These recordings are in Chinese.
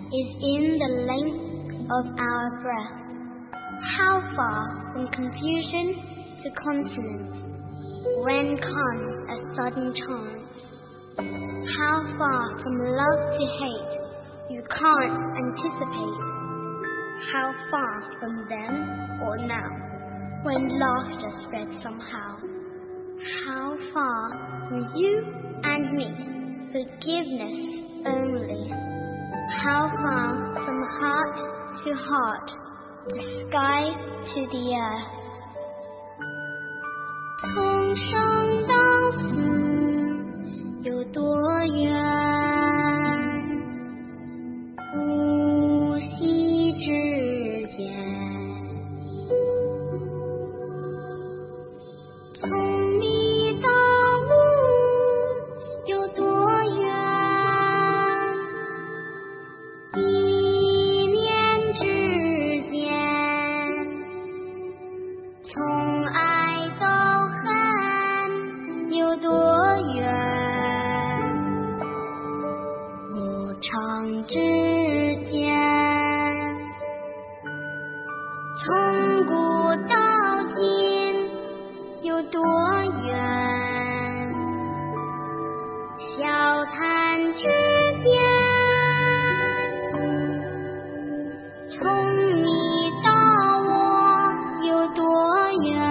is in the length of our breath. How far from confusion to consonance, when comes a sudden chance? How far from love to hate, you can't anticipate. How far from then or now, when laughter spreads somehow. How far from you and me, forgiveness only. How far from heart to heart, the sky to the earth. 从生到死有多远？呼吸之间。从你到我有多远？一念之间。从爱到恨有多远？无常之间。从古到今有多远？笑谈之间。从你到我有多远？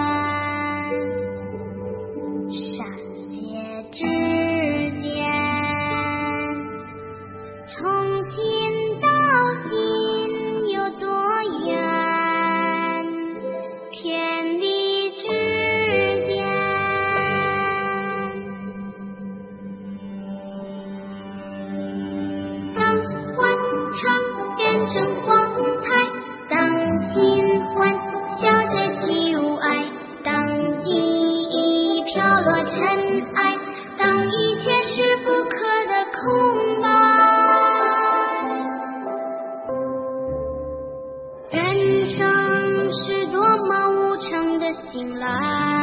善邪之间。从心到心有多远？天地之间。当欢唱变成荒台，当新欢笑着起舞爱，当记忆飘落尘埃，当一切是不可的空白。人生是多么无常的醒来。